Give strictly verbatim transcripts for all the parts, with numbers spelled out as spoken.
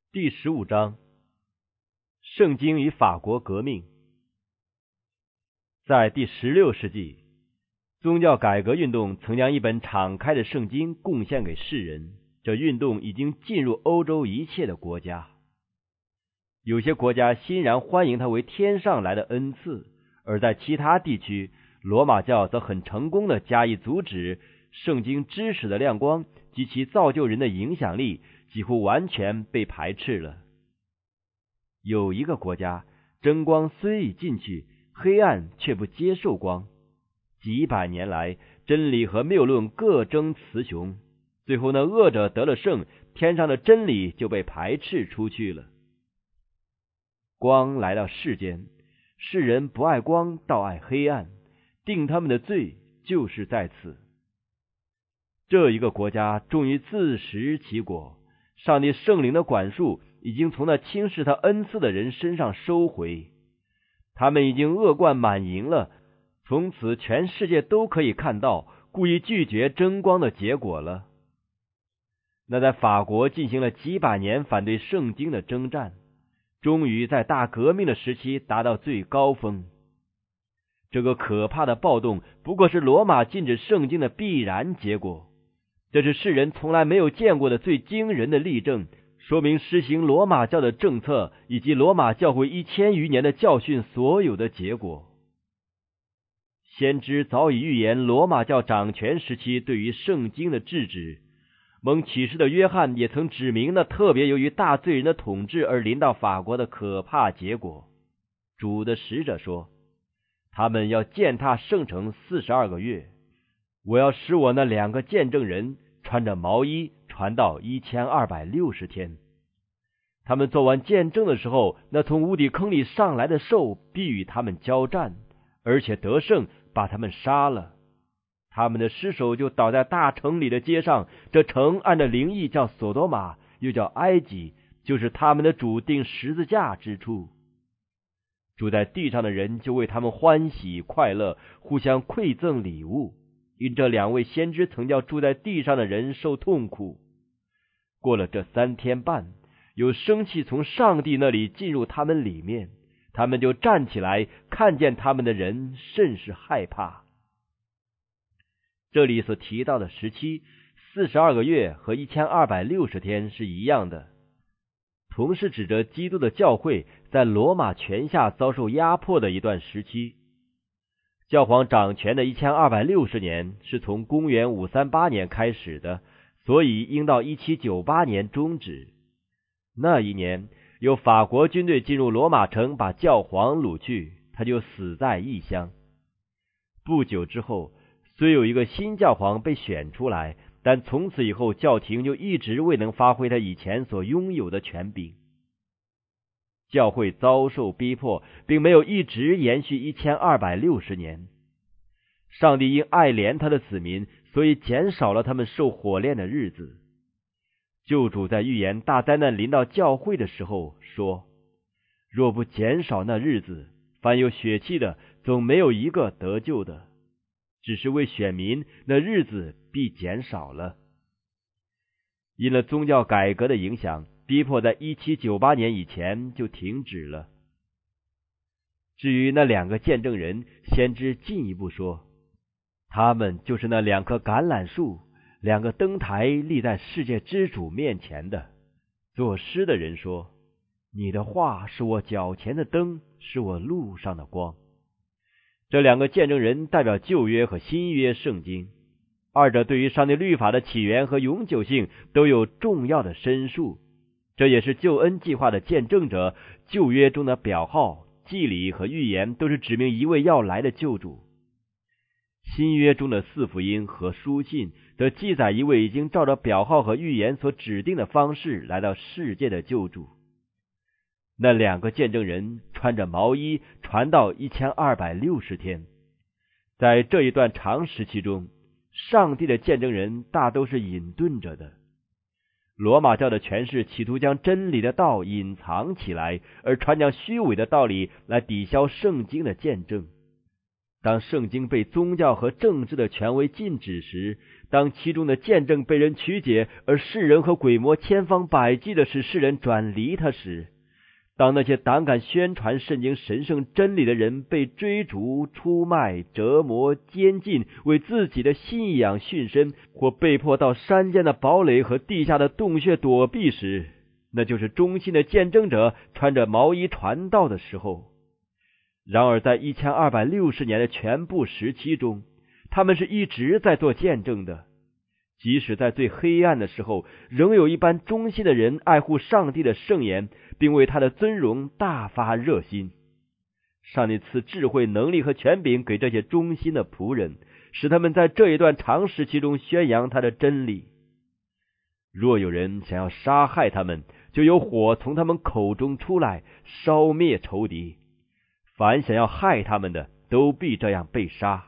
第十五章，圣经与法国革命。在第十六世纪，宗教改革运动曾将一本敞开的圣经贡献给世人，这运动已经进入欧洲一切的国家。有些国家欣然欢迎它为天上来的恩赐，而在其他地区，罗马教则很成功地加以阻止。圣经知识的亮光及其造就人的影响力几乎完全被排斥了。有一个国家，真光虽已进去，黑暗却不接受光。几百年来，真理和谬论各争雌雄，最后那恶者得了胜，天上的真理就被排斥出去了。光来到世间，世人不爱光，倒爱黑暗，定他们的罪就是在此。这一个国家终于自食其果，上帝圣灵的管束已经从那轻视他恩赐的人身上收回，他们已经恶贯满盈了，从此全世界都可以看到故意拒绝真光的结果了。那在法国进行了几百年反对圣经的征战，终于在大革命的时期达到最高峰。这个可怕的暴动不过是罗马禁止圣经的必然结果，这是世人从来没有见过的最惊人的例证，说明施行罗马教的政策以及罗马教会一千余年的教训所有的结果。先知早已预言罗马教掌权时期对于圣经的制止，蒙启示的约翰也曾指明那特别由于大罪人的统治而临到法国的可怕结果。主的使者说，他们要践踏圣城四十二个月，我要使我那两个见证人穿着毛衣传到一千二百六十天。他们做完见证的时候，那从无底坑里上来的兽必与他们交战，而且得胜，把他们杀了。他们的尸首就倒在大城里的街上，这城按照灵意叫索多玛，又叫埃及，就是他们的主钉十字架之处。住在地上的人就为他们欢喜快乐，互相馈赠礼物，因这两位先知曾叫住在地上的人受痛苦。过了这三天半，有生气从上帝那里进入他们里面，他们就站起来，看见他们的人甚是害怕。这里所提到的时期，四十二个月和一千二百六十天是一样的，同是指着基督的教会在罗马权下遭受压迫的一段时期。教皇掌权的一千二百六十年是从公元五三八年开始的，所以应到一七九八年终止。那一年，有法国军队进入罗马城，把教皇掳去，他就死在异乡。不久之后，虽有一个新教皇被选出来，但从此以后教廷就一直未能发挥他以前所拥有的权柄。教会遭受逼迫，并没有一直延续一千二百六十年。上帝因爱怜他的子民，所以减少了他们受火炼的日子。救主在预言大灾难临到教会的时候说，若不减少那日子，凡有血气的总没有一个得救的，只是为选民，那日子必减少了。因了宗教改革的影响，逼迫在一七九八年以前就停止了。至于那两个见证人，先知进一步说，他们就是那两棵橄榄树，两个灯台立在世界之主面前的。作诗的人说，你的话是我脚前的灯，是我路上的光。这两个见证人代表旧约和新约圣经，二者对于上帝律法的起源和永久性都有重要的申述。这也是救恩计划的见证者。旧约中的表号、祭礼和预言都是指明一位要来的救主。新约中的四福音和书信则记载一位已经照着表号和预言所指定的方式来到世界的救主。那两个见证人穿着毛衣传道一千二百六十天。在这一段长时期中，上帝的见证人大都是隐遁着的。罗马教的权势企图将真理的道隐藏起来，而传讲虚伪的道理来抵消圣经的见证。当圣经被宗教和政治的权威禁止时， 当其中的见证被人曲解，而世人和鬼魔千方百计的使世人转离他时，当那些胆敢宣传圣经神圣真理的人被追逐、出卖、折磨、监禁，为自己的信仰殉身，或被迫到山间的堡垒和地下的洞穴躲避时，那就是忠心的见证者穿着毛衣传道的时候。然而在一千二百六十年的全部时期中，他们是一直在做见证的。即使在最黑暗的时候，仍有一般忠心的人爱护上帝的圣言，并为他的尊荣大发热心。上帝赐智慧、能力和权柄给这些忠心的仆人，使他们在这一段长时期中宣扬他的真理。若有人想要杀害他们，就有火从他们口中出来，烧灭仇敌。凡想要害他们的，都必这样被杀。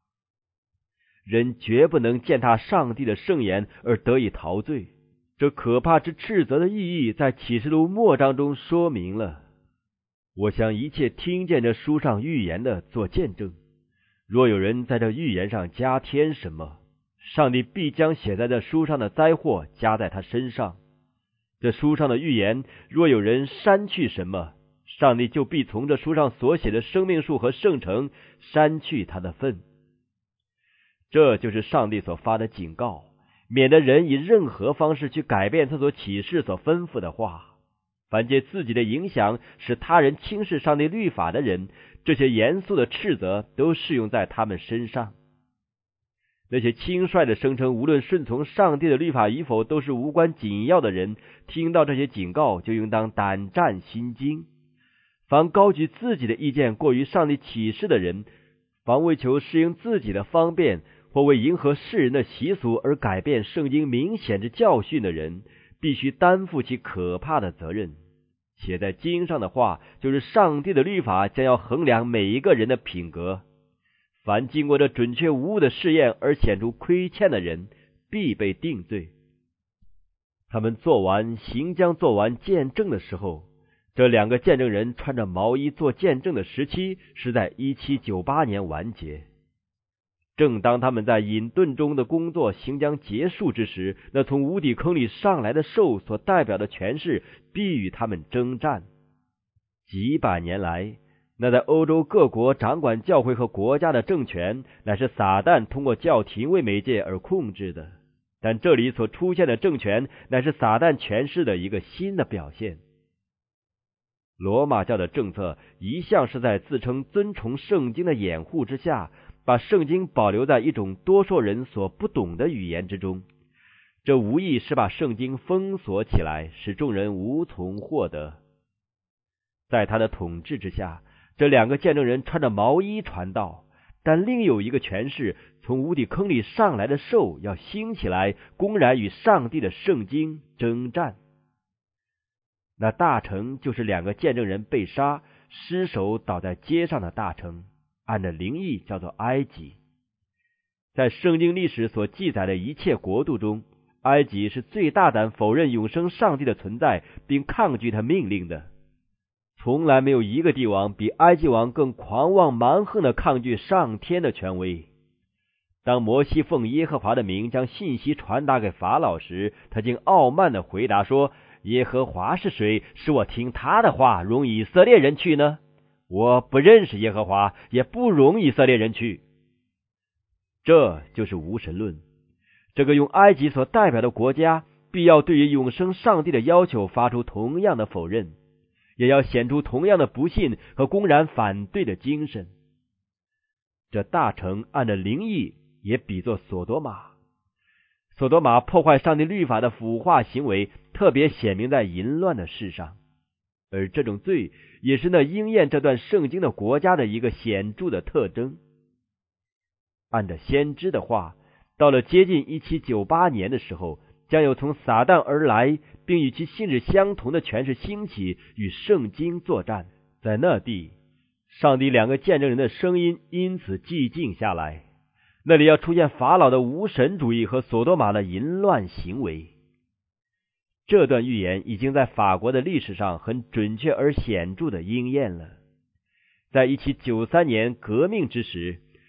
人绝不能践踏上帝的圣言而得以陶醉。这可怕之斥责的意义在启示录末章中说明了。我向一切听见这书上预言的做见证，若有人在这预言上加添什么，上帝必将写在这书上的灾祸加在他身上。这书上的预言，若有人删去什么，上帝就必从这书上所写的生命树和圣城删去他的份。这就是上帝所发的警告，免得人以任何方式去改变他所启示所吩咐的话。凡借自己的影响使他人轻视上帝律法的人，这些严肃的斥责都适用在他们身上。那些轻率的声称无论顺从上帝的律法与否都是无关紧要的人，听到这些警告就应当胆战心惊。凡高举自己的意见过于上帝启示的人，凡为求适应自己的方便或为迎合世人的习俗而改变圣经明显之教训的人，必须担负起可怕的责任。写在经上的话，就是上帝的律法将要衡量每一个人的品格。凡经过这准确无误的试验而显出亏欠的人，必被定罪。他们做完行将做完见证的时候，这两个见证人穿着毛衣做见证的时期是在一七九八年完结。正当他们在隐遁中的工作行将结束之时，那从无底坑里上来的兽所代表的权势必与他们征战。几百年来，那在欧洲各国掌管教会和国家的政权，乃是撒旦通过教廷为媒介而控制的。但这里所出现的政权，乃是撒旦权势的一个新的表现。罗马教的政策一向是在自称尊崇圣经的掩护之下，把圣经保留在一种多数人所不懂的语言之中，这无疑是把圣经封锁起来，使众人无从获得。在他的统治之下，这两个见证人穿着毛衣传道，但另有一个权势从无底坑里上来的兽要兴起来，公然与上帝的圣经征战。那大城就是两个见证人被杀，尸首倒在街上的大城，按着灵意叫做埃及。在圣经历史所记载的一切国度中，埃及是最大胆否认永生上帝的存在，并抗拒他命令的。从来没有一个帝王比埃及王更狂妄蛮横地抗拒上天的权威。当摩西奉耶和华的名将信息传达给法老时，他竟傲慢地回答说：耶和华是谁，使我听他的话容以色列人去呢？我不认识耶和华，也不容以色列人去。这就是无神论。这个用埃及所代表的国家，必要对于永生上帝的要求发出同样的否认，也要显出同样的不信和公然反对的精神。这大城按着灵意也比作索多玛。索多玛破坏上帝律法的腐化行为，特别显明在淫乱的事上，而这种罪也是那应验这段圣经的国家的一个显著的特征。按照先知的话，到了接近一七九八年的时候，将有从撒旦而来并与其性质相同的权势兴起，与圣经作战。在那地，上帝两个见证人的声音因此寂静下来，那里要出现法老的无神主义和索多玛的淫乱行为。这段预言已经在法国的历史上很准确而显著的应验了。在一七九三年革命之时，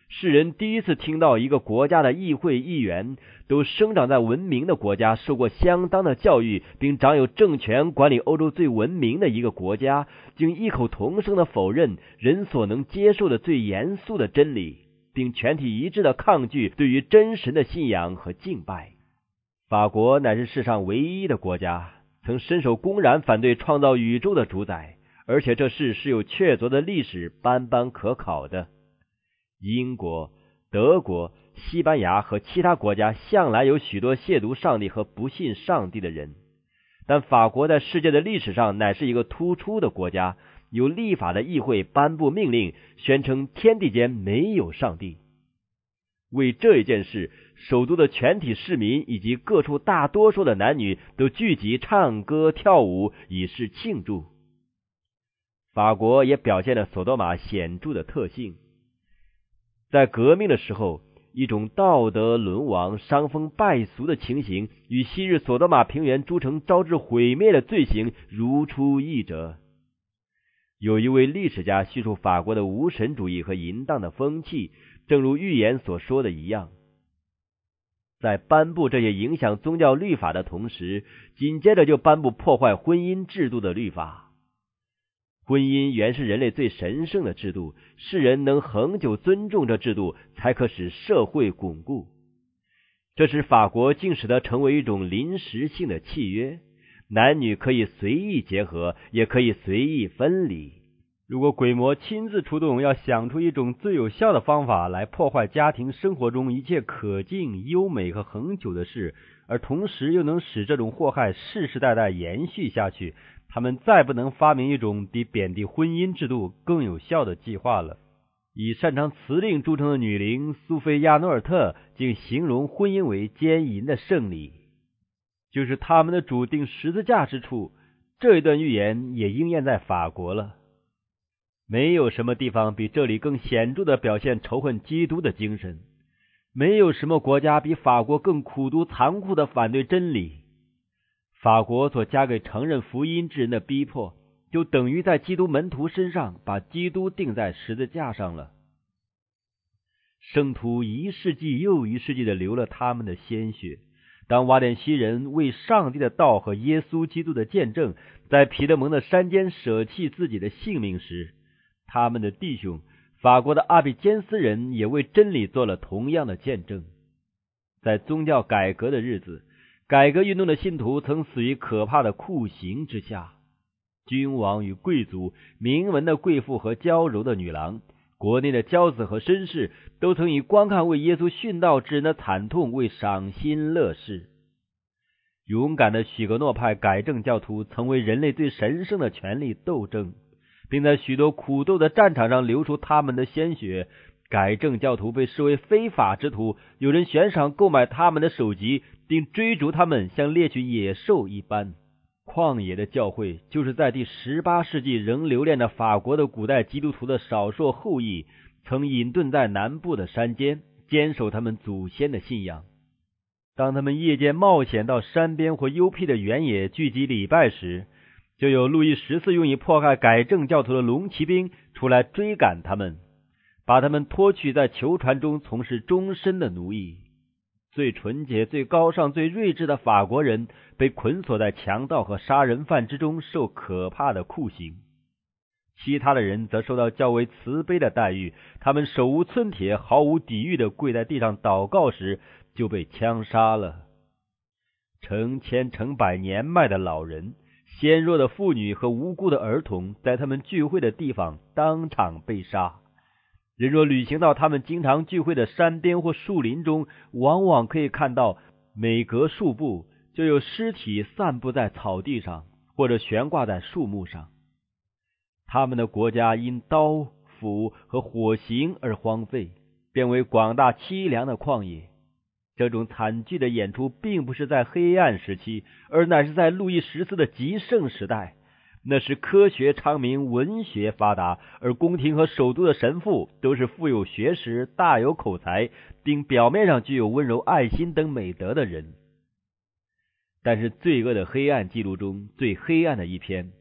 世人第一次听到一个国家的议会议员都生长在文明的国家，受过相当的教育，并掌有政权管理欧洲最文明的一个国家，竟异口同声的否认人所能接受的最严肃的真理，并全体一致的抗拒对于真神的信仰和敬拜。法国乃是世上唯一的国家曾伸手公然反对创造宇宙的主宰，而且这事是有确凿的历史斑斑可考的。英国、德国、西班牙和其他国家向来有许多亵渎上帝和不信上帝的人，但法国在世界的历史上乃是一个突出的国家，有立法的议会颁布命令，宣称天地间没有上帝。为这一件事，首都的全体市民以及各处大多数的男女都聚集唱歌跳舞，以示庆祝。法国也表现了索多玛显著的特性。在革命的时候，一种道德沦亡、伤风败俗的情形，与昔日索多玛平原诸城招致毁灭的罪行如出一辙。有一位历史家叙述法国的无神主义和淫荡的风气，正如预言所说的一样。在颁布这些影响宗教律法的同时，紧接着就颁布破坏婚姻制度的律法。婚姻原是人类最神圣的制度，世人能恒久尊重这制度，才可使社会巩固。这使法国竟使它成为一种临时性的契约，男女可以随意结合，也可以随意分离。如果鬼魔亲自出动，要想出一种最有效的方法来破坏家庭生活中一切可敬、优美和恒久的事，而同时又能使这种祸害世世代代延续下去，他们再不能发明一种比贬低婚姻制度更有效的计划了。以擅长辞令著称的女伶苏菲亚诺尔特竟形容婚姻为奸淫的圣礼，就是他们的主定十字架之处。这一段预言也应验在法国了。没有什么地方比这里更显著地表现仇恨基督的精神，没有什么国家比法国更苦毒残酷地反对真理。法国所加给承认福音之人的逼迫，就等于在基督门徒身上把基督钉在十字架上了。圣徒一世纪又一世纪地流了他们的鲜血。当瓦典西人为上帝的道和耶稣基督的见证，在皮德蒙的山间舍弃自己的性命时，他们的弟兄法国的阿比坚斯人也为真理做了同样的见证。在宗教改革的日子，改革运动的信徒曾死于可怕的酷刑之下。君王与贵族、名门的贵妇和娇柔的女郎，国内的骄子和绅士，都曾以观看为耶稣殉道之人的惨痛为赏心乐事。勇敢的许格诺派改正教徒曾为人类最神圣的权利斗争，并在许多苦斗的战场上流出他们的鲜血。改正教徒被视为非法之徒，有人悬赏购买他们的首级，并追逐他们像猎取野兽一般。旷野的教会就是在第十八世纪仍留恋着法国的古代基督徒的少数后裔，曾隐遁在南部的山间，坚守他们祖先的信仰。当他们夜间冒险到山边或幽僻的原野聚集礼拜时，就有路易十四用以迫害改正教徒的龙骑兵出来追赶他们，把他们拖去在囚船中从事终身的奴役。最纯洁、最高尚、最睿智的法国人被捆锁在强盗和杀人犯之中，受可怕的酷刑。其他的人则受到较为慈悲的待遇，他们手无寸铁、毫无抵御地跪在地上祷告时，就被枪杀了。成千成百年迈的老人、纤弱的妇女和无辜的儿童，在他们聚会的地方当场被杀。人若旅行到他们经常聚会的山边或树林中，往往可以看到每隔数步就有尸体散布在草地上，或者悬挂在树木上。他们的国家因刀、斧和火刑而荒废，变为广大凄凉的旷野。这种惨剧的演出并不是在黑暗时期，而乃是在路易十四的极盛时代。那时科学昌明，文学发达，而宫廷和首都的神父都是富有学识、大有口才，并表面上具有温柔、爱心等美德的人。但是罪恶的黑暗记录中最黑暗的一篇，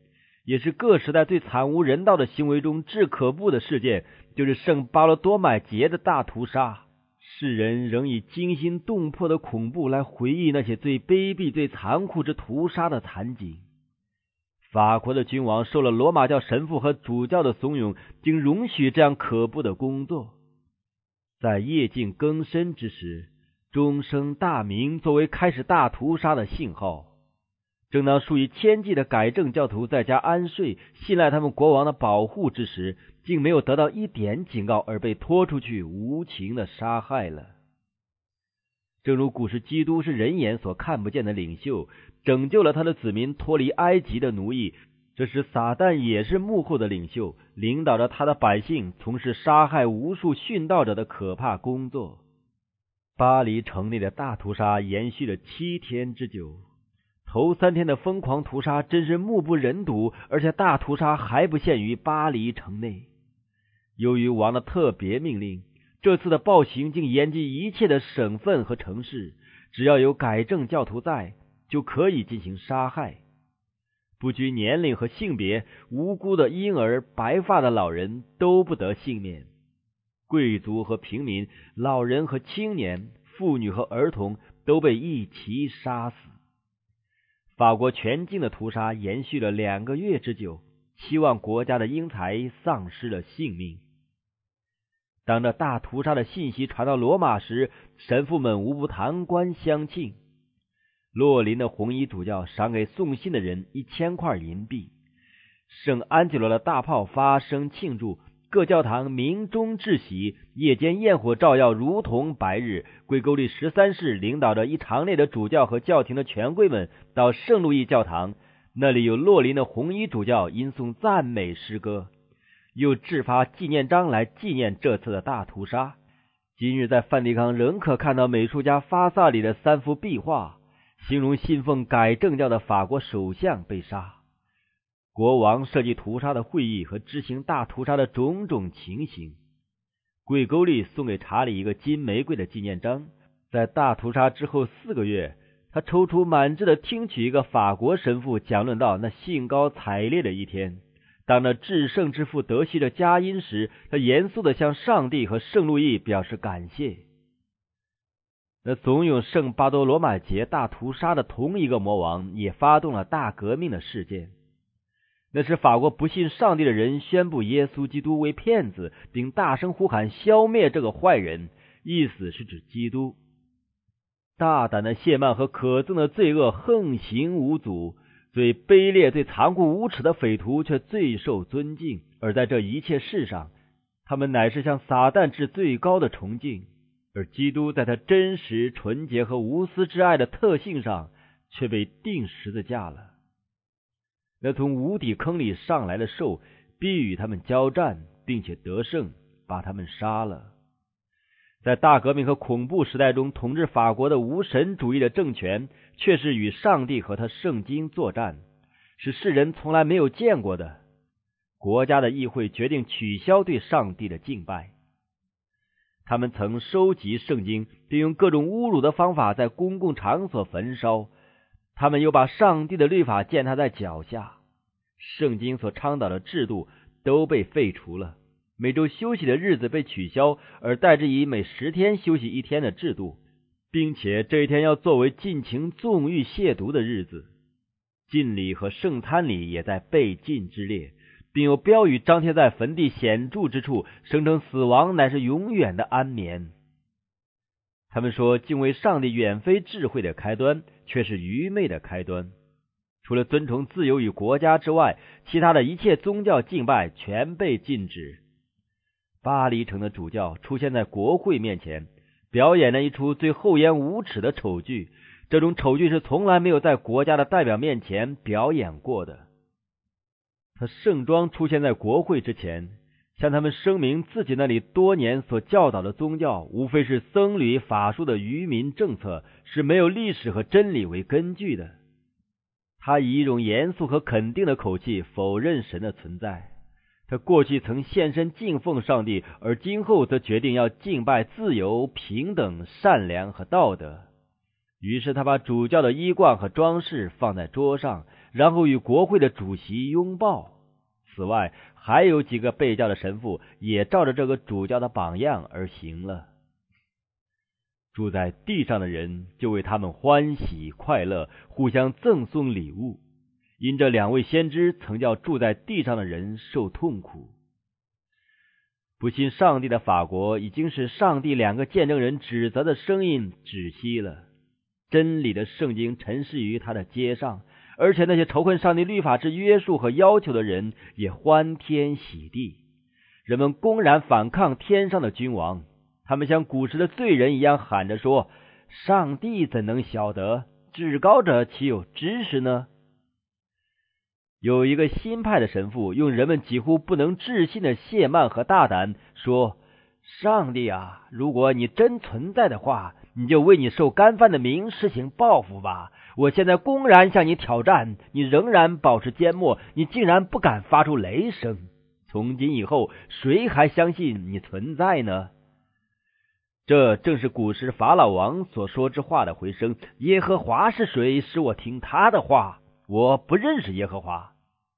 也是各时代最惨无人道的行为中最可怖的事件，就是圣巴罗多买节的大屠杀。世人仍以惊心动魄的恐怖来回忆那些最卑鄙、最残酷之屠杀的惨景。法国的君王受了罗马教神父和主教的怂恿，竟容许这样可怖的工作。在夜静更深之时，钟声大鸣作为开始大屠杀的信号。正当数以千计的改正教徒在家安睡，信赖他们国王的保护之时，竟没有得到一点警告而被拖出去无情的杀害了。正如古时基督是人眼所看不见的领袖，拯救了他的子民脱离埃及的奴役，这时撒旦也是幕后的领袖，领导着他的百姓从事杀害无数殉道者的可怕工作。巴黎城内的大屠杀延续了七天之久，头三天的疯狂屠杀真是目不忍睹，而且大屠杀还不限于巴黎城内。由于王的特别命令，这次的暴行竟延及一切的省份和城市，只要有改正教徒在，就可以进行杀害。不拘年龄和性别，无辜的婴儿、白发的老人都不得幸免。贵族和平民、老人和青年、妇女和儿童都被一齐杀死。法国全境的屠杀延续了两个月之久，七万国家的英才丧失了性命。当这大屠杀的信息传到罗马时，神父们无不弹冠相庆。洛林的红衣主教赏给送信的人一千块银币，圣安吉罗的大炮发声庆祝，各教堂鸣钟致喜，夜间焰火照耀，如同白日。贵沟利十三世领导着一长列的主教和教廷的权贵们到圣路易教堂，那里有洛林的红衣主教吟诵赞美诗歌，又制发纪念章来纪念这次的大屠杀。今日在梵蒂冈仍可看到美术家法萨里的三幅壁画，形容信奉改正教的法国首相被杀，国王设计屠杀的会议和执行大屠杀的种种情形。贵沟利送给查理一个金玫瑰的纪念章，在大屠杀之后四个月，他踌躇满志地听取一个法国神父讲论到那兴高采烈的一天。当那至圣之父得悉了佳音时，他严肃地向上帝和圣路易表示感谢。那怂恿圣巴多罗买节大屠杀的同一个魔王也发动了大革命的事件。那是法国不信上帝的人宣布耶稣基督为骗子，并大声呼喊消灭这个坏人，意思是指基督。大胆的谢曼和可憎的罪恶横行无阻，最卑劣最残酷无耻的匪徒却最受尊敬，而在这一切事上，他们乃是向撒旦致最高的崇敬，而基督在他真实纯洁和无私之爱的特性上却被钉十字架了。那从无底坑里上来的兽必与他们交战，并且得胜，把他们杀了。在大革命和恐怖时代中统治法国的无神主义的政权，却是与上帝和他圣经作战，是世人从来没有见过的。国家的议会决定取消对上帝的敬拜。他们曾收集圣经，并用各种侮辱的方法在公共场所焚烧。他们又把上帝的律法践踏在脚下，圣经所倡导的制度都被废除了，每周休息的日子被取消，而代之以每十天休息一天的制度，并且这一天要作为尽情纵欲亵渎的日子。禁礼和圣餐礼也在被禁之列，并有标语张贴在坟地显著之处，声称死亡乃是永远的安眠。他们说敬畏上帝远非智慧的开端，却是愚昧的开端。除了尊崇自由与国家之外，其他的一切宗教敬拜全被禁止。巴黎城的主教出现在国会面前，表演了一出最厚颜无耻的丑剧，这种丑剧是从来没有在国家的代表面前表演过的。他盛装出现在国会之前，向他们声明自己那里多年所教导的宗教无非是僧侣法术的愚民政策，是没有历史和真理为根据的。他以一种严肃和肯定的口气否认神的存在。他过去曾献身敬奉上帝，而今后则决定要敬拜自由、平等、善良和道德。于是他把主教的衣冠和装饰放在桌上， 然后与国会的主席拥抱。此外，还有几个被教的神父也照着这个主教的榜样而行了。住在地上的人就为他们欢喜快乐，互相赠送礼物，因这两位先知曾叫住在地上的人受痛苦。不信上帝的法国已经使上帝两个见证人指责的声音止息了，真理的圣经陈示于他的街上，而且那些仇恨上帝律法之约束和要求的人也欢天喜地。人们公然反抗天上的君王，他们像古时的罪人一样喊着说：上帝怎能晓得？至高者岂有知识呢？有一个新派的神父用人们几乎不能置信的懈慢和大胆说：上帝啊，如果你真存在的话，你就为你受干犯的名施行报复吧。我现在公然向你挑战，你仍然保持缄默，你竟然不敢发出雷声。从今以后，谁还相信你存在呢？这正是古时法老王所说之话的回声：耶和华是谁，使我听他的话？我不认识耶和华。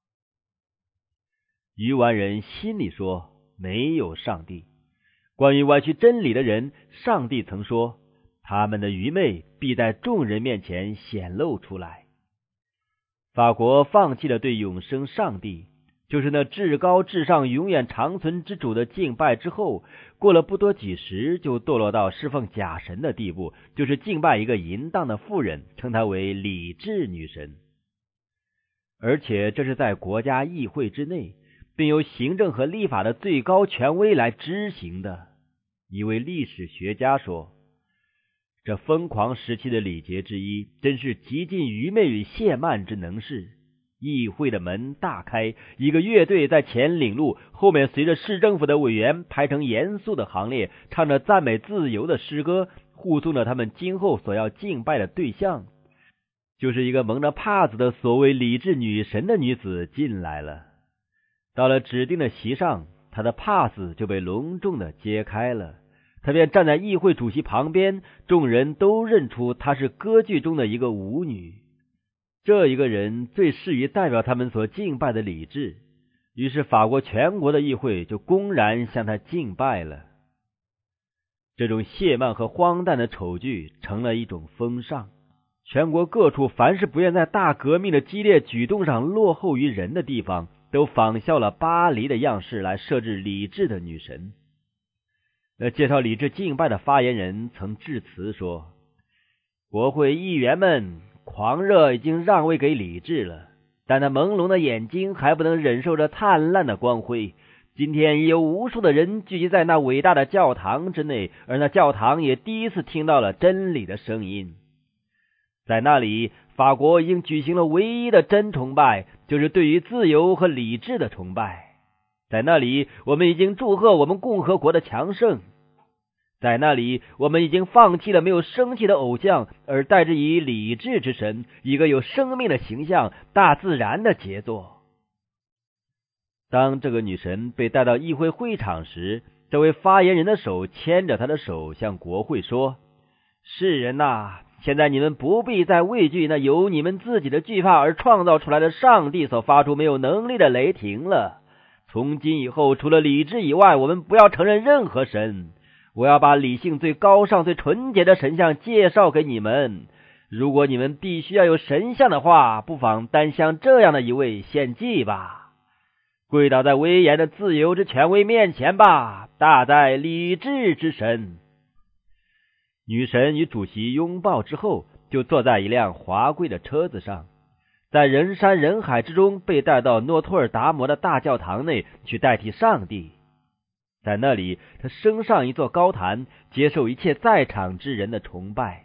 愚顽人心里说：没有上帝。关于歪曲真理的人，上帝曾说，他们的愚昧必在众人面前显露出来。法国放弃了对永生上帝，就是那至高至上永远长存之主的敬拜之后，过了不多几时就堕落到侍奉假神的地步，就是敬拜一个淫荡的妇人，称她为理智女神。而且这是在国家议会之内，并由行政和立法的最高权威来执行的。一位历史学家说，这疯狂时期的礼节之一，真是极尽愚昧与懈慢之能事。议会的门大开，一个乐队在前领路，后面随着市政府的委员排成严肃的行列，唱着赞美自由的诗歌，护送着他们今后所要敬拜的对象，就是一个蒙着帕子的所谓理智女神的女子进来了。到了指定的席上，她的帕子就被隆重的揭开了，她便站在议会主席旁边，众人都认出她是歌剧中的一个舞女。这一个人最适于代表他们所敬拜的理智，于是法国全国的议会就公然向她敬拜了。这种懈慢和荒诞的丑剧成了一种风尚，全国各处凡是不愿在大革命的激烈举动上落后于人的地方，都仿效了巴黎的样式来设置理智的女神。那介绍理智敬拜的发言人曾致辞说，国会议员们，狂热已经让位给理智了，但那朦胧的眼睛还不能忍受着灿烂的光辉。今天已有无数的人聚集在那伟大的教堂之内，而那教堂也第一次听到了真理的声音。在那里，法国已经举行了唯一的真崇拜，就是对于自由和理智的崇拜。在那里，我们已经祝贺我们共和国的强盛。在那里，我们已经放弃了没有生气的偶像，而代之以理智之神，一个有生命的形象，大自然的杰作。当这个女神被带到议会会场时，这位发言人的手牵着她的手向国会说，世人呐，现在你们不必再畏惧那由你们自己的惧怕而创造出来的上帝所发出没有能力的雷霆了。从今以后，除了理智以外，我们不要承认任何神。我要把理性最高尚最纯洁的神像介绍给你们。如果你们必须要有神像的话，不妨单向这样的一位献祭吧。跪倒在威严的自由之权威面前吧，大在理智之神。女神与主席拥抱之后，就坐在一辆华贵的车子上，在人山人海之中被带到诺托尔达摩的大教堂内去代替上帝。在那里，他升上一座高坛，接受一切在场之人的崇拜。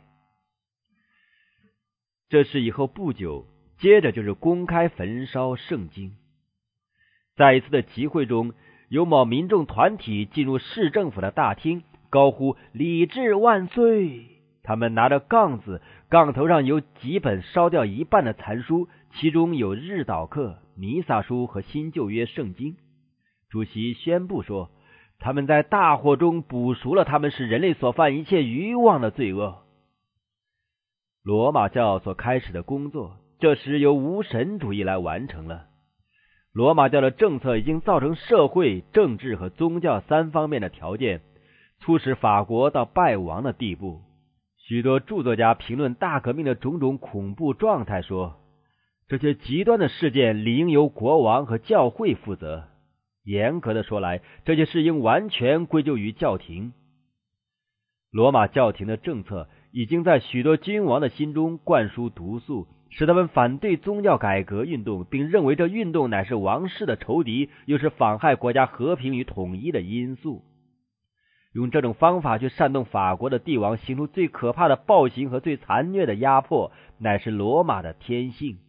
这事以后不久，接着就是公开焚烧圣经。在一次的集会中，有某民众团体进入市政府的大厅，高呼理智万岁。他们拿着杠子，杠头上有几本烧掉一半的残书，其中有日祷课、弥撒书和新旧约圣经。主席宣布说，他们在大火中补赎了他们使人类所犯一切愚妄的罪恶。罗马教所开始的工作， 这时由无神主义来完成了。罗马教的政策已经造成社会、政治和宗教三方面的条件，促使法国到败亡的地步。许多著作家评论大革命的种种恐怖状态说，这些极端的事件理应由国王和教会负责。严格的说来，这些事应完全归咎于教廷。罗马教廷的政策已经在许多君王的心中灌输毒素，使他们反对宗教改革运动，并认为这运动乃是王室的仇敌，又是妨害国家和平与统一的因素。用这种方法去煽动法国的帝王行出最可怕的暴行和最残虐的压迫，乃是罗马的天性。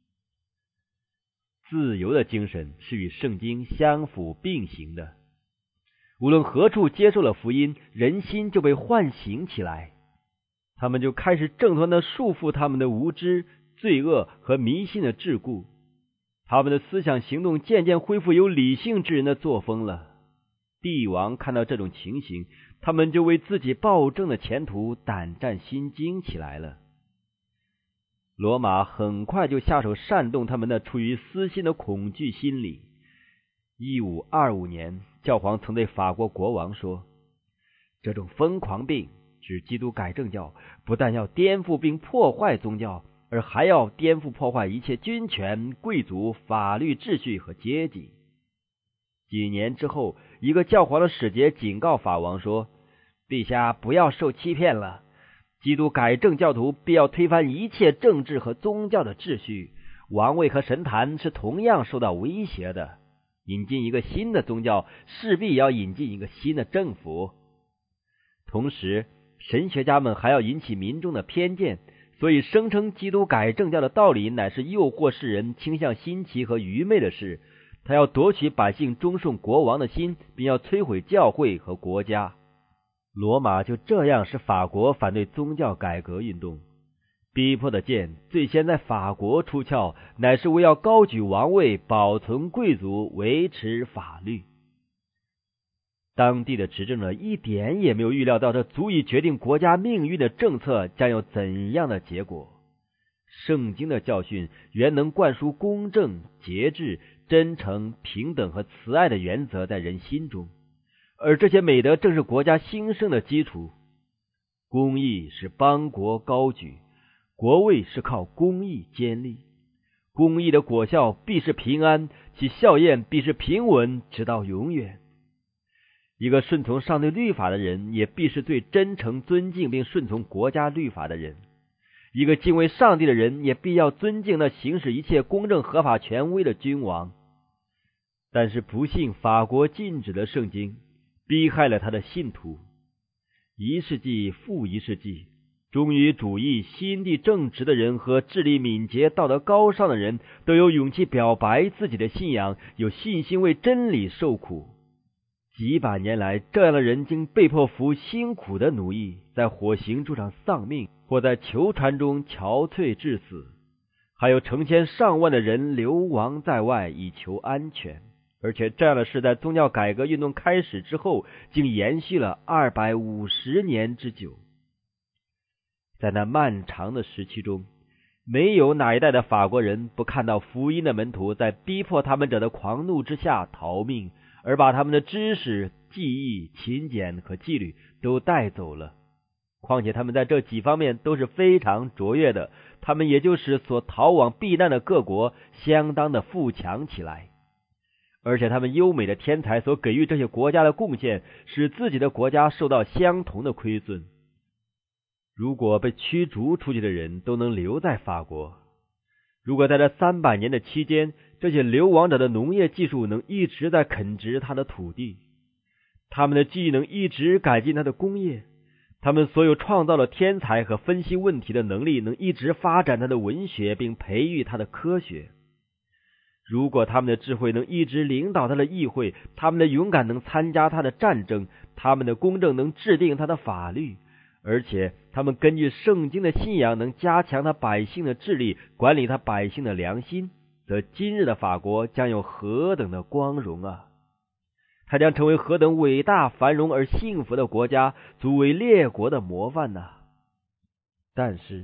自由的精神是与圣经相辅并行的，无论何处接受了福音，人心就被唤醒起来，他们就开始挣脱那束缚他们的无知、罪恶和迷信的桎梏，他们的思想行动渐渐恢复有理性之人的作风了。帝王看到这种情形，他们就为自己暴政的前途胆战心惊起来了。罗马很快就下手煽动他们那出于私心的恐惧心理。一五二五年，教皇曾对法国国王说，这种疯狂病指基督改正教，不但要颠覆并破坏宗教，而还要颠覆破坏一切军权、贵族、法律秩序和阶级。几年之后，一个教皇的使节警告法王说，陛下不要受欺骗了，基督改正教徒必要推翻一切政治和宗教的秩序，王位和神坛是同样受到威胁的。引进一个新的宗教，势必要引进一个新的政府。同时，神学家们还要引起民众的偏见，所以声称基督改正教的道理乃是诱惑世人倾向新奇和愚昧的事。他要夺取百姓忠顺国王的心，并要摧毁教会和国家。罗马就这样使法国反对宗教改革运动。逼迫的剑最先在法国出鞘，乃是为要高举王位，保存贵族，维持法律。当地的执政者一点也没有预料到这足以决定国家命运的政策将有怎样的结果。圣经的教训原能灌输公正、节制、真诚、平等和慈爱的原则在人心中，而这些美德正是国家兴盛的基础。公义是邦国高举，国位是靠公义坚立。公义的果效必是平安，其效验必是平稳，直到永远。一个顺从上帝律法的人，也必是最真诚、尊敬并顺从国家律法的人。一个敬畏上帝的人，也必要尊敬那行使一切公正合法权威的君王。但是不幸，法国禁止了圣经，逼害了他的信徒。一世纪复一世纪，忠于主义、心地正直的人和智力敏捷、道德高尚的人，都有勇气表白自己的信仰，有信心为真理受苦。几百年来，这样的人经被迫服辛苦的奴役，在火刑柱上丧命，或在囚船中憔悴致死，还有成千上万的人流亡在外以求安全。而且这样的事在宗教改革运动开始之后，竟延续了二百五十年之久。在那漫长的时期中，没有哪一代的法国人不看到福音的门徒在逼迫他们者的狂怒之下逃命，而把他们的知识、技艺、勤俭和纪律都带走了。况且他们在这几方面都是非常卓越的，他们也就使所逃往避难的各国相当的富强起来。而且他们优美的天才所给予这些国家的贡献，使自己的国家受到相同的亏损。如果被驱逐出去的人都能留在法国，如果在这三百年的期间，这些流亡者的农业技术能一直在垦植他的土地，他们的技能一直改进他的工业，他们所有创造的天才和分析问题的能力能一直发展他的文学并培育他的科学，如果他们的智慧能一直领导他的议会，他们的勇敢能参加他的战争，他们的公正能制定他的法律，而且他们根据圣经的信仰能加强他百姓的智力，管理他百姓的良心，则今日的法国将有何等的光荣啊！它将成为何等伟大、繁荣而幸福的国家，足为列国的模范呐、啊！但是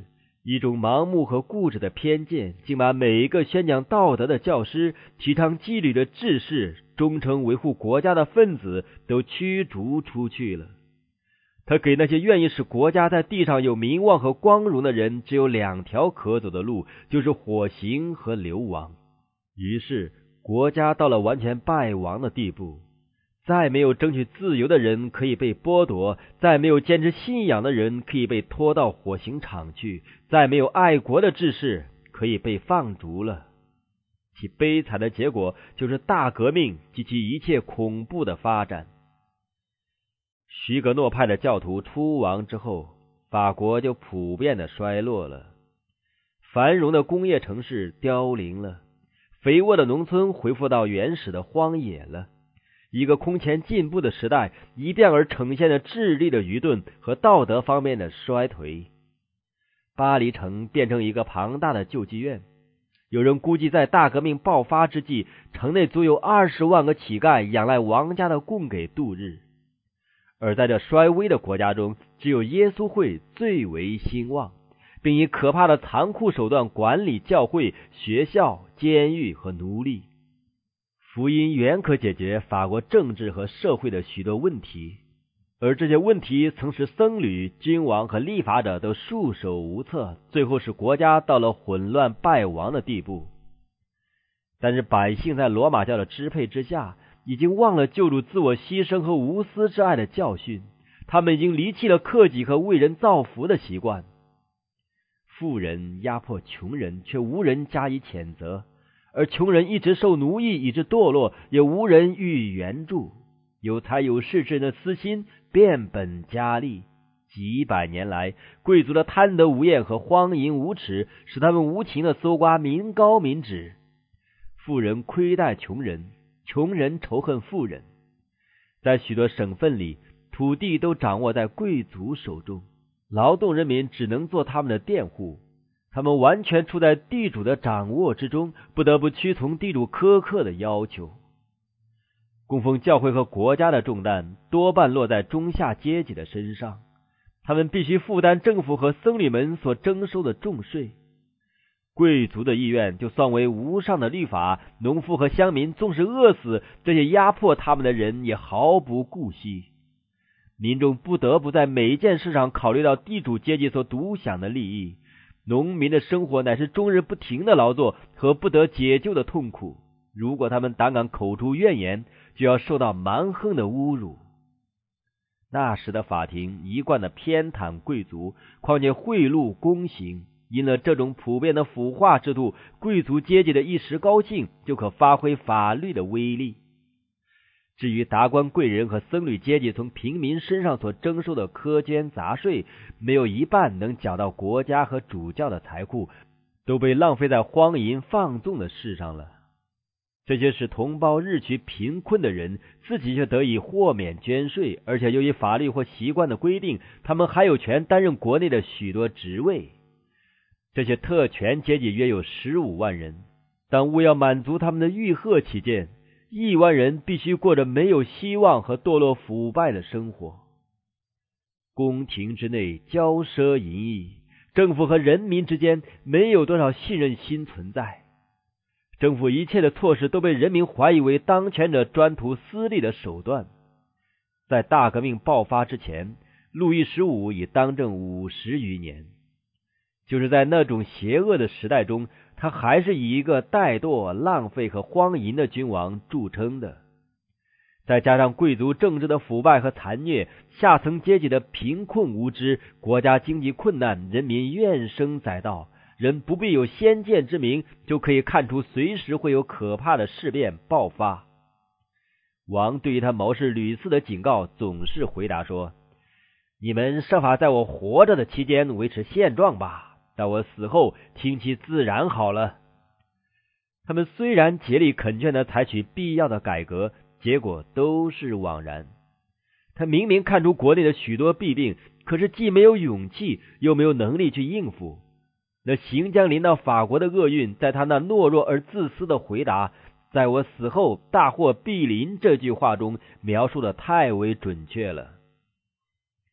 一种盲目和固执的偏见，竟把每一个宣讲道德的教师、提倡纪律的志士、忠诚维护国家的分子都驱逐出去了。他给那些愿意使国家在地上有名望和光荣的人，只有两条可走的路，就是火刑和流亡。于是国家到了完全败亡的地步，再没有争取自由的人可以被剥夺，再没有坚持信仰的人可以被拖到火刑场去，再没有爱国的志士可以被放逐了。其悲惨的结果就是大革命及其一切恐怖的发展。徐格诺派的教徒出亡之后，法国就普遍的衰落了。繁荣的工业城市凋零了，肥沃的农村恢复到原始的荒野了。一个空前进步的时代一变而呈现了智力的愚钝和道德方面的衰颓。巴黎城变成一个庞大的救济院，有人估计在大革命爆发之际，城内足有二十万个乞丐仰赖王家的供给度日。而在这衰微的国家中，只有耶稣会最为兴旺，并以可怕的残酷手段管理教会、学校、监狱和奴隶。福音原可解决法国政治和社会的许多问题，而这些问题曾使僧侣、君王和立法者都束手无策，最后使国家到了混乱败亡的地步。但是百姓在罗马教的支配之下，已经忘了救主自我牺牲和无私之爱的教训，他们已经离弃了克己和为人造福的习惯。富人压迫穷人，却无人加以谴责，而穷人一直受奴役以致堕落，也无人予以援助。有财有势之人的私心变本加厉，几百年来，贵族的贪得无厌和荒淫无耻，使他们无情的搜刮民膏民脂。富人亏待穷人，穷人仇恨富人。在许多省份里，土地都掌握在贵族手中，劳动人民只能做他们的佃户，他们完全处在地主的掌握之中，不得不屈从地主苛刻的要求。供奉教会和国家的重担多半落在中下阶级的身上，他们必须负担政府和僧侣们所征收的重税。贵族的意愿就算为无上的律法，农夫和乡民纵使饿死，这些压迫他们的人也毫不顾惜。民众不得不在每一件事上考虑到地主阶级所独享的利益。农民的生活乃是终日不停的劳作和不得解救的痛苦，如果他们胆敢口出怨言，就要受到蛮横的侮辱。那时的法庭一贯的偏袒贵族，况且贿赂公行，因了这种普遍的腐化制度，贵族阶级的一时高兴就可发挥法律的威力。至于达官贵人和僧侣阶级从平民身上所征收的苛捐杂税，没有一半能缴到国家和主教的财库，都被浪费在荒淫放纵的事上了。这些使同胞日趋贫困的人，自己却得以豁免捐税，而且由于法律或习惯的规定，他们还有权担任国内的许多职位。这些特权阶级约有十五万人，但为要满足他们的欲壑起见，亿万人必须过着没有希望和堕落腐败的生活。宫廷之内骄奢淫逸，政府和人民之间没有多少信任心存在。政府一切的措施都被人民怀疑为当权者专图私利的手段。在大革命爆发之前，路易十五已当政五十余年。就是在那种邪恶的时代中，他还是以一个怠惰、浪费和荒淫的君王著称的。再加上贵族政治的腐败和残虐，下层阶级的贫困无知，国家经济困难，人民怨声载道，人不必有先见之明，就可以看出随时会有可怕的事变爆发。王对于他谋士屡次的警告，总是回答说：你们设法在我活着的期间维持现状吧，到我死后听其自然好了。他们虽然竭力恳劝他采取必要的改革，结果都是枉然。他明明看出国内的许多弊病，可是既没有勇气，又没有能力去应付。那行将临到法国的厄运，在他那懦弱而自私的回答在我死后大祸必临这句话中描述的太为准确了。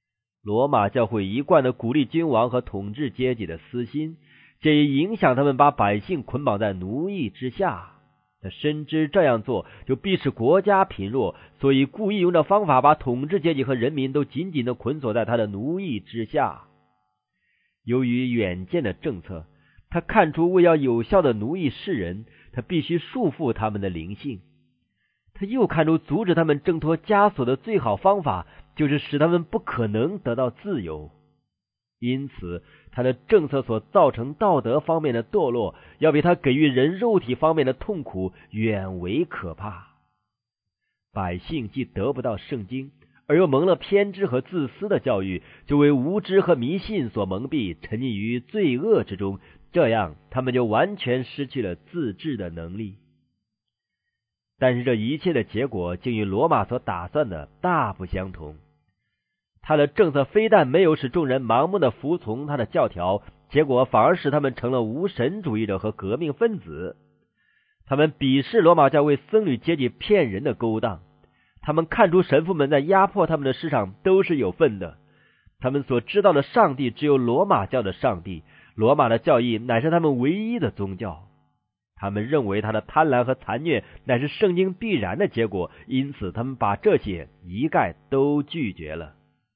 罗马教会一贯的鼓励君王和统治阶级的私心，借以影响他们把百姓捆绑在奴役之下。他深知这样做就必使国家贫弱，所以故意用这方法把统治阶级和人民都紧紧地捆锁在他的奴役之下。由于远见的政策，他看出为要有效的奴役世人，他必须束缚他们的灵性。他又看出阻止他们挣脱枷锁的最好方法，就是使他们不可能得到自由。因此他的政策所造成道德方面的堕落，要比他给予人肉体方面的痛苦远为可怕。百姓既得不到圣经，而又蒙了偏执和自私的教育，就为无知和迷信所蒙蔽，沉溺于罪恶之中，这样他们就完全失去了自治的能力。但是这一切的结果竟与罗马所打算的大不相同。他的政策非但没有使众人盲目的服从他的教条，结果反而使他们成了无神主义者和革命分子。他们鄙视罗马教会僧侣阶级骗人的勾当，他们看出神父们在压迫他们的事上都是有份的。他们所知道的上帝只有罗马教的上帝，罗马的教义乃是他们唯一的宗教。他们认为他的贪婪和残虐乃是圣经必然的结果，因此他们把这些一概都拒绝了。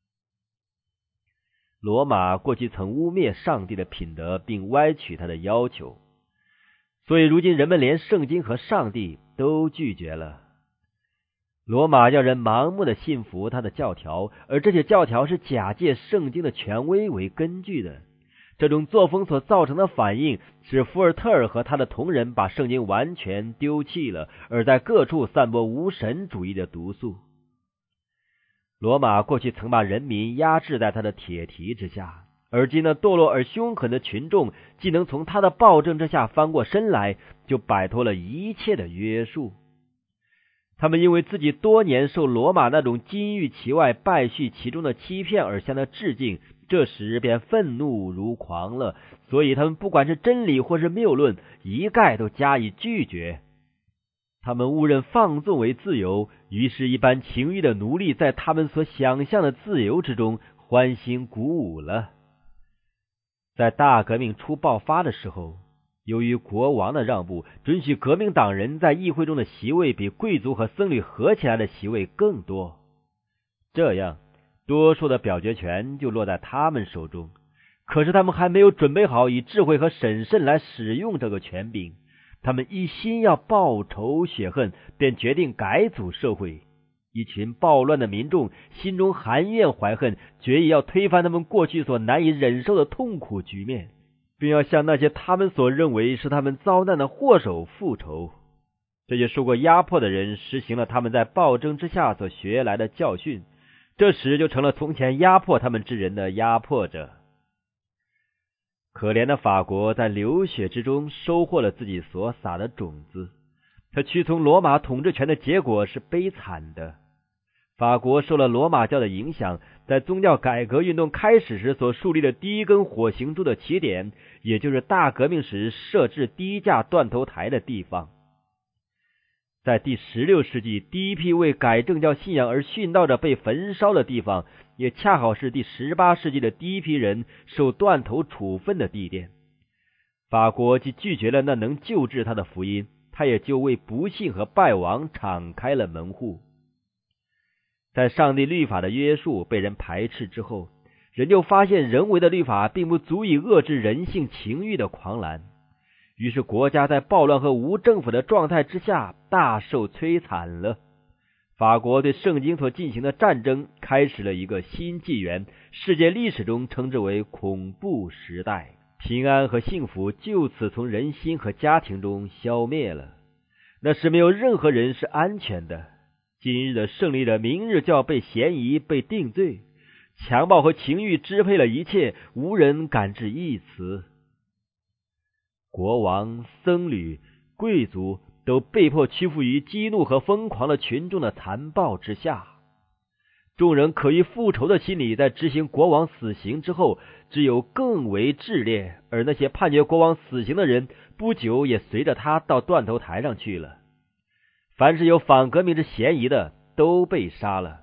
罗马过去曾污蔑上帝的品德，并歪曲他的要求，所以如今人们连圣经和上帝都拒绝了。罗马要人盲目的信服他的教条，而这些教条是假借圣经的权威为根据的。这种作风所造成的反应，使福尔特尔和他的同仁把圣经完全丢弃了，而在各处散播无神主义的毒素。罗马过去曾把人民压制在他的铁蹄之下，而今那堕落而凶狠的群众既能从他的暴政之下翻过身来，就摆脱了一切的约束。他们因为自己多年受罗马那种金玉其外败絮其中的欺骗而向他致敬，这时便愤怒如狂了，所以他们不管是真理或是谬论，一概都加以拒绝。他们误认放纵为自由，于是一般情欲的奴隶在他们所想象的自由之中欢欣鼓舞了。在大革命初爆发的时候，由于国王的让步，准许革命党人在议会中的席位比贵族和僧侣合起来的席位更多，这样多数的表决权就落在他们手中。可是他们还没有准备好以智慧和审慎来使用这个权柄，他们一心要报仇雪恨，便决定改组社会。一群暴乱的民众心中含怨怀恨，决意要推翻他们过去所难以忍受的痛苦局面，并要向那些他们所认为是他们遭难的祸首复仇。这些受过压迫的人实行了他们在暴政之下所学来的教训，这时就成了从前压迫他们之人的压迫者。可怜的法国在流血之中收获了自己所撒的种子，他屈从罗马统治权的结果是悲惨的。法国受了罗马教的影响，在宗教改革运动开始时所树立的第一根火刑柱的起点，也就是大革命时设置第一架断头台的地方。在第十六世纪第一批为改正教信仰而殉道者被焚烧的地方，也恰好是第十八世纪的第一批人受断头处分的地点。法国既拒绝了那能救治他的福音，他也就为不幸和败亡敞开了门户。在上帝律法的约束被人排斥之后，人就发现人为的律法并不足以遏制人性情欲的狂澜，于是国家在暴乱和无政府的状态之下大受摧残了。法国对圣经所进行的战争开始了一个新纪元，世界历史中称之为恐怖时代。平安和幸福就此从人心和家庭中消灭了，那时没有任何人是安全的。今日的胜利者明日就要被嫌疑，被定罪。强暴和情欲支配了一切，无人敢置一词。国王、僧侣、贵族都被迫屈服于激怒和疯狂的群众的残暴之下。众人可以复仇的心理在执行国王死刑之后只有更为炽烈，而那些判决国王死刑的人不久也随着他到断头台上去了。凡是有反革命之嫌疑的都被杀了。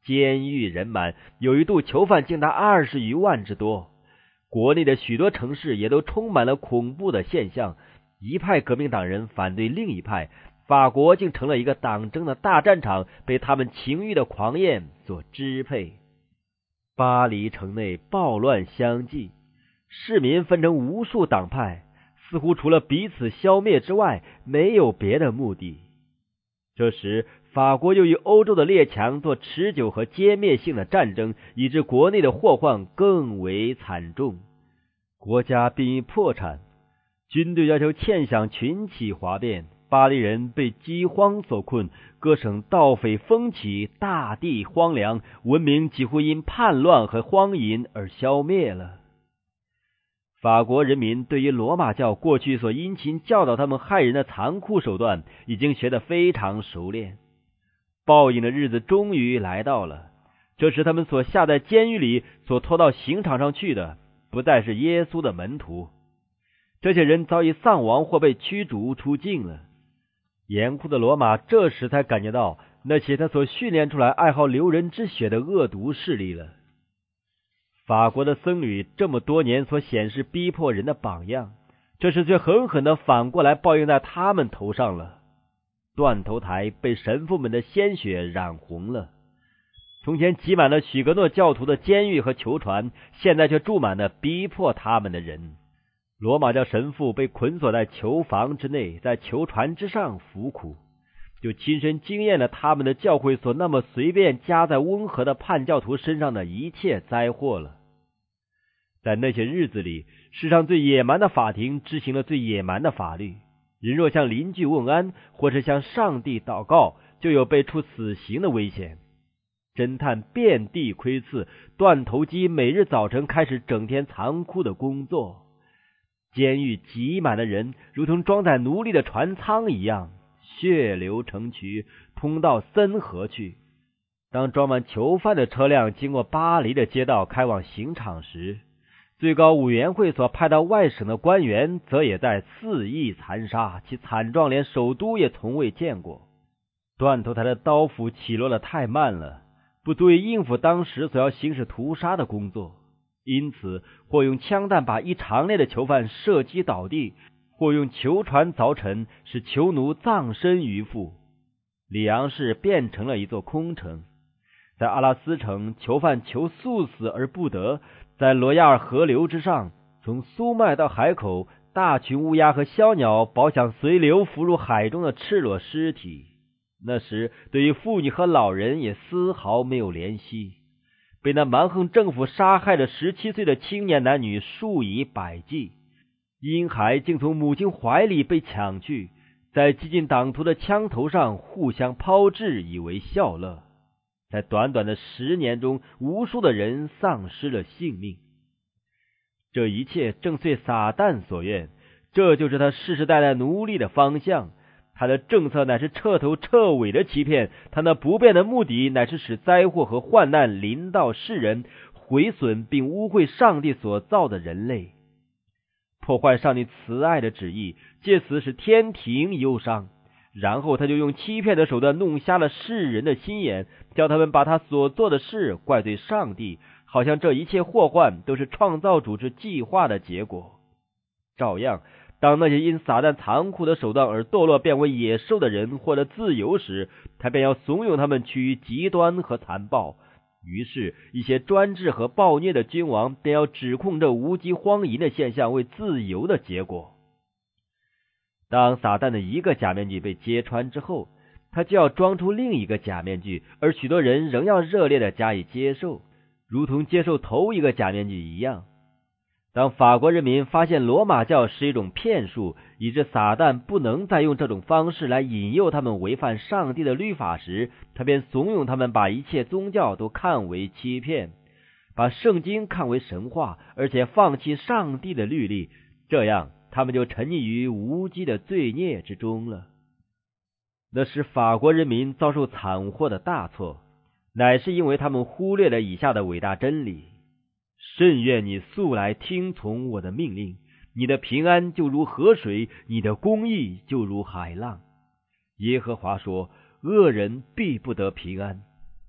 监狱人满，有一度囚犯竟达二十余万之多。国内的许多城市也都充满了恐怖的现象，一派革命党人反对另一派，法国竟成了一个党争的大战场，被他们情欲的狂焰所支配。巴黎城内暴乱相继，市民分成无数党派，似乎除了彼此消灭之外，没有别的目的。这时，法国又与欧洲的列强做持久和歼灭性的战争，以致国内的祸患更为惨重，国家濒于破产，军队要求欠饷群起哗变，巴黎人被饥荒所困，各省盗匪风起，大地荒凉，文明几乎因叛乱和荒淫而消灭了。法国人民对于罗马教过去所殷勤教导他们害人的残酷手段已经学得非常熟练，报应的日子终于来到了。这时他们所下在监狱里，所拖到刑场上去的，不再是耶稣的门徒，这些人早已丧亡或被驱逐出境了。严酷的罗马这时才感觉到那些他所训练出来爱好流人之血的恶毒势力了。法国的僧侣这么多年所显示逼迫人的榜样，这时却狠狠地反过来报应在他们头上了。断头台被神父们的鲜血染红了，从前挤满了许格诺教徒的监狱和囚船，现在却住满了逼迫他们的人。罗马教神父被捆锁在囚房之内，在囚船之上服苦，就亲身经验了他们的教会所那么随便加在温和的叛教徒身上的一切灾祸了。在那些日子里，世上最野蛮的法庭执行了最野蛮的法律，人若向邻居问安，或是向上帝祷告，就有被处死刑的危险。侦探遍地窥刺，断头机每日早晨开始整天残酷的工作。监狱挤满的人如同装载奴隶的船舱一样，血流成渠，通到森河去。当装满囚犯的车辆经过巴黎的街道开往刑场时，最高委员会所派到外省的官员则也在肆意残杀，其惨状连首都也从未见过。断头台的刀斧起落的太慢了，不足以应付当时所要行使屠杀的工作，因此或用枪弹把一长列的囚犯射击倒地，或用囚船凿沉，使囚奴葬身鱼腹。里昂市变成了一座空城，在阿拉斯城，囚犯求速死而不得，在罗亚尔河流之上，从苏麦到海口，大群乌鸦和枭鸟饱想随流浮入海中的赤裸尸体。那时对于妇女和老人也丝毫没有怜惜，被那蛮横政府杀害的十七岁的青年男女数以百计，婴孩竟从母亲怀里被抢去，在激进党徒的枪头上互相抛掷，以为笑乐。在短短的十年中，无数的人丧失了性命。这一切正遂撒旦所愿，这就是他世世代代奴隶的方向。他的政策乃是彻头彻尾的欺骗，他那不变的目的乃是使灾祸和患难临到世人，毁损并污秽上帝所造的人类，破坏上帝慈爱的旨意，借此使天庭忧伤。然后他就用欺骗的手段弄瞎了世人的心眼，叫他们把他所做的事怪罪上帝，好像这一切祸患都是创造主之计划的结果。照样，当那些因撒旦残酷的手段而堕落变为野兽的人获得自由时，他便要怂恿他们趋于极端和残暴。于是一些专制和暴虐的君王便要指控这无稽荒淫的现象为自由的结果。当撒旦的一个假面具被揭穿之后，他就要装出另一个假面具，而许多人仍要热烈的加以接受，如同接受头一个假面具一样。当法国人民发现罗马教是一种骗术，以致撒旦不能再用这种方式来引诱他们违反上帝的律法时，他便怂恿他们把一切宗教都看为欺骗，把圣经看为神话，而且放弃上帝的律例，这样他们就沉溺于无稽的罪孽之中了。那使法国人民遭受惨祸的大错，乃是因为他们忽略了以下的伟大真理：甚愿你素来听从我的命令，你的平安就如河水，你的公义就如海浪。耶和华说，恶人必不得平安。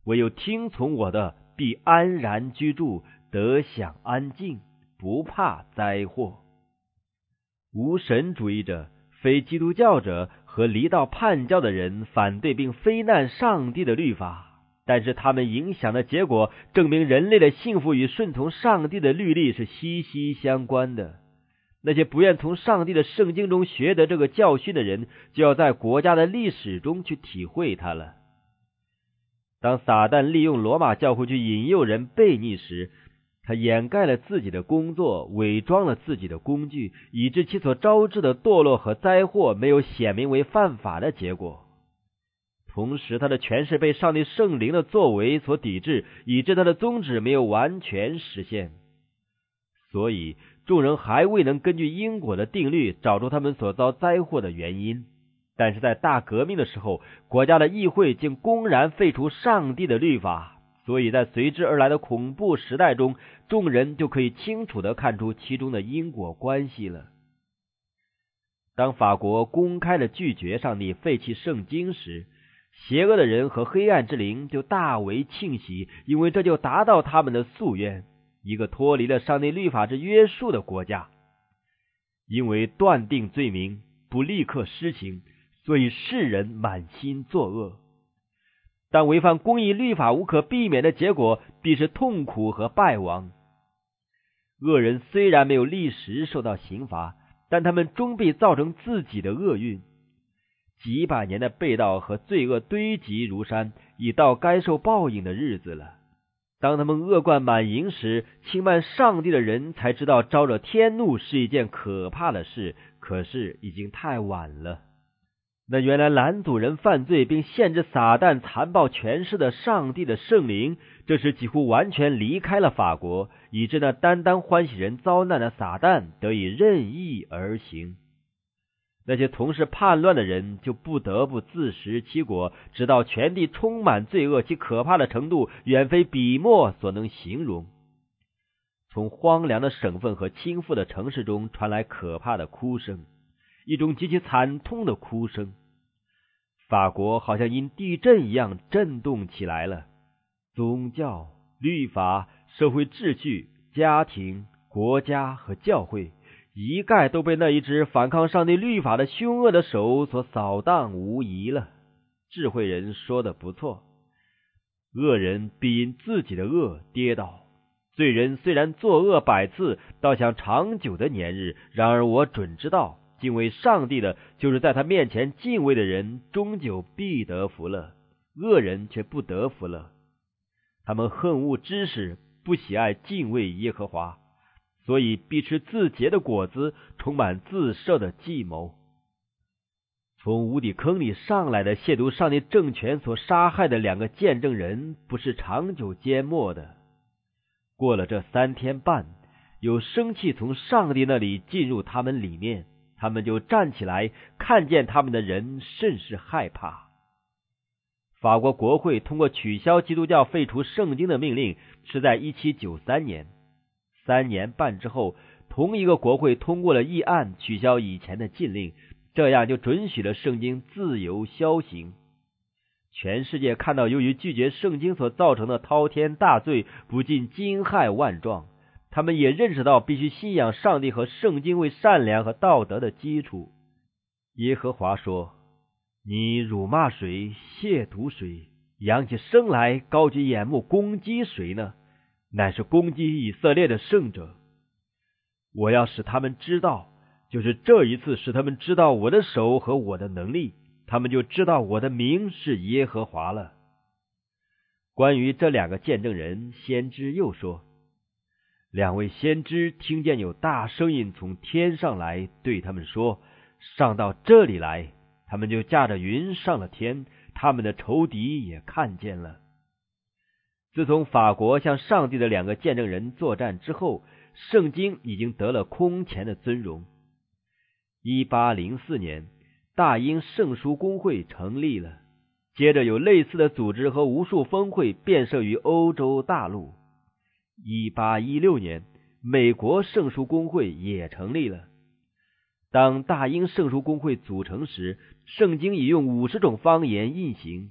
唯有听从我的，必安然居住，得享安静，不怕灾祸。无神主义者、非基督教者和离道叛教的人反对并非难上帝的律法，但是他们影响的结果证明人类的幸福与顺从上帝的律例是息息相关的。那些不愿从上帝的圣经中学得这个教训的人，就要在国家的历史中去体会它了。当撒旦利用罗马教会去引诱人悖逆时，他掩盖了自己的工作，伪装了自己的工具，以致其所招致的堕落和灾祸没有显明为犯法的结果。同时他的权势被上帝圣灵的作为所抵制，以致他的宗旨没有完全实现。所以众人还未能根据因果的定律找出他们所遭灾祸的原因。但是在大革命的时候，国家的议会竟公然废除上帝的律法，所以在随之而来的恐怖时代中，众人就可以清楚地看出其中的因果关系了。当法国公开地拒绝上帝废弃圣经时，邪恶的人和黑暗之灵就大为庆喜，因为这就达到他们的夙愿，一个脱离了上帝律法之约束的国家。因为断定罪名，不立刻施行，所以世人满心作恶。但违反公义律法无可避免的结果，必是痛苦和败亡。恶人虽然没有立时受到刑罚，但他们终必造成自己的厄运。几百年的背道和罪恶堆积如山，已到该受报应的日子了。当他们恶贯满盈时，轻慢上帝的人才知道招惹天怒是一件可怕的事，可是已经太晚了。那原来拦阻人犯罪并限制撒旦残暴权势的上帝的圣灵，这时几乎完全离开了法国，以致那单单欢喜人遭难的撒旦得以任意而行。那些从事叛乱的人就不得不自食其果，直到全地充满罪恶，其可怕的程度远非笔墨所能形容。从荒凉的省份和倾覆的城市中传来可怕的哭声，一种极其惨痛的哭声。法国好像因地震一样震动起来了。宗教、律法、社会秩序、家庭、国家和教会一概都被那一只反抗上帝律法的凶恶的手所扫荡无疑了。智慧人说得不错，恶人必因自己的恶跌倒，罪人虽然作恶百次，倒想长久的年日，然而我准知道，敬畏上帝的，就是在他面前敬畏的人，终究必得福了，恶人却不得福了。他们恨恶知识，不喜爱敬畏耶和华，所以必吃自结的果子，充满自设的计谋。从无底坑里上来的亵渎上帝政权所杀害的两个见证人，不是长久缄默的。过了这三天半，有生气从上帝那里进入他们里面，他们就站起来，看见他们的人甚是害怕。法国国会通过取消基督教废除圣经的命令是在一七九三年，三年半之后，同一个国会通过了议案取消以前的禁令，这样就准许了圣经自由销行。全世界看到由于拒绝圣经所造成的滔天大罪，不禁惊骇万状。他们也认识到必须信仰上帝和圣经为善良和道德的基础。耶和华说：你辱骂谁，亵渎谁，扬起声来，高举眼目攻击谁呢？乃是攻击以色列的圣者。我要使他们知道，就是这一次使他们知道我的手和我的能力，他们就知道我的名是耶和华了。关于这两个见证人，先知又说，两位先知听见有大声音从天上来，对他们说，上到这里来。他们就驾着云上了天，他们的仇敌也看见了。自从法国向上帝的两个见证人作战之后，圣经已经得了空前的尊荣。一八零四年，大英圣书公会成立了，接着有类似的组织和无数分会遍设于欧洲大陆。一八一六年，美国圣书公会也成立了。当大英圣书公会组成时，圣经已用五十种方言印行，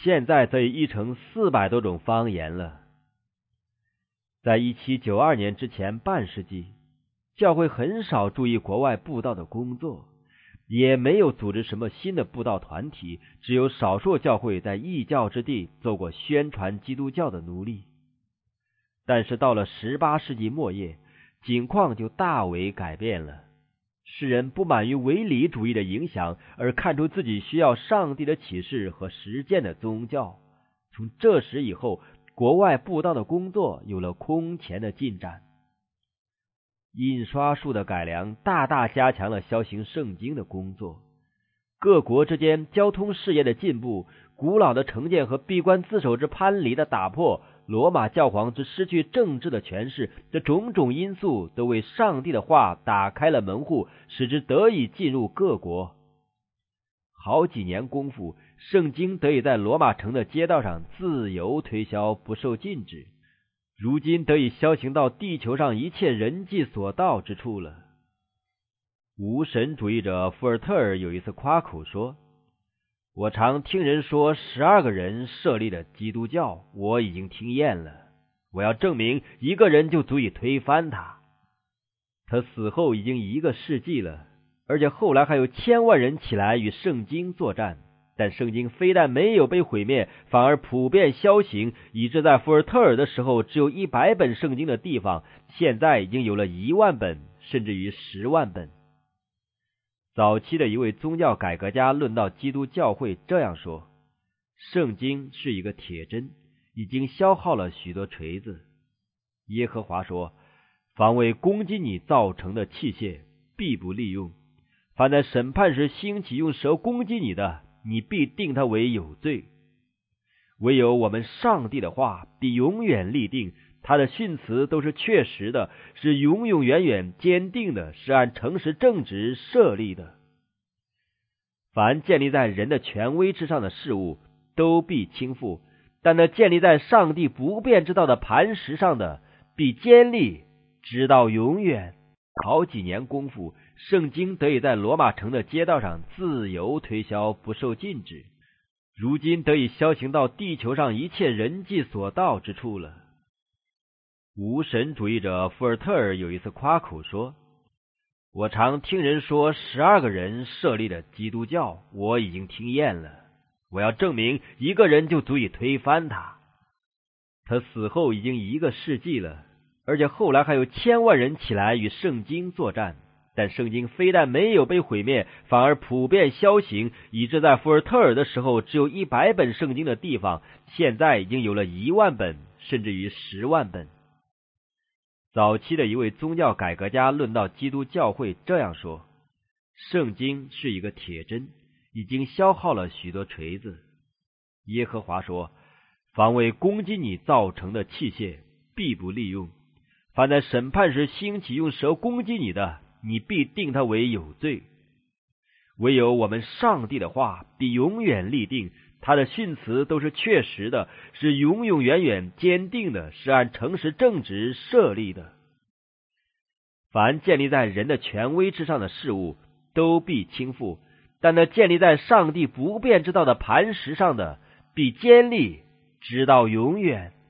现在则已译成四百多种方言了。在一七九二年之前半世纪，教会很少注意国外布道的工作，也没有组织什么新的布道团体，只有少数教会在异教之地做过宣传基督教的奴隶。但是到了十八世纪末叶，景况就大为改变了。世人不满于唯理主义的影响，而看出自己需要上帝的启示和实践的宗教。从这时以后，国外布道的工作有了空前的进展。印刷术的改良大大加强了销行圣经的工作。各国之间交通事业的进步，古老的成见和闭关自守之藩篱的打破，罗马教皇之失去政治的权势，这种种因素都为上帝的话打开了门户，使之得以进入各国。好几年功夫，圣经得以在罗马城的街道上自由推销，不受禁止，如今得以销行到地球上一切人迹所到之处了。无神主义者福尔特尔有一次夸口说，我常听人说十二个人设立了基督教，我已经听厌了，我要证明一个人就足以推翻他。他死后已经一个世纪了，而且后来还有千万人起来与圣经作战，但圣经非但没有被毁灭，反而普遍销行，以致在福尔特尔的时候只有一百本圣经的地方，现在已经有了一万本，甚至于十万本。早期的一位宗教改革家论到基督教会这样说，圣经是一个铁针，已经消耗了许多锤子。耶和华说，凡为攻击你造成的器械必不利用，凡在审判时兴起用舌攻击你的，你必定他为有罪。唯有我们上帝的话必永远立定，他的训词都是确实的，是永永远远坚定的，是按诚实正直设立的。凡建立在人的权威之上的事物都必倾覆，但那建立在上帝不变之道的磐石上的必坚立直到永远。好几年功夫，圣经得以在罗马城的街道上自由推销，不受禁止，如今得以销行到地球上一切人迹所到之处了。无神主义者福尔特尔有一次夸口说，我常听人说十二个人设立了基督教，我已经听厌了，我要证明一个人就足以推翻他。他死后已经一个世纪了，而且后来还有千万人起来与圣经作战，但圣经非但没有被毁灭，反而普遍销行，以致在福尔特尔的时候只有一百本圣经的地方，现在已经有了一万本，甚至于十万本。早期的一位宗教改革家论到基督教会这样说，圣经是一个铁针，已经消耗了许多锤子。耶和华说，凡为攻击你造成的器械必不利用，凡在审判时兴起用舌攻击你的，你必定他为有罪。唯有我们上帝的话必永远立定，他的训词都是确实的，是永永远远坚定的，是按诚实正直设立的。凡建立在人的权威之上的事物都必倾覆，但那建立在上帝不变之道的磐石上的必坚立直到永远。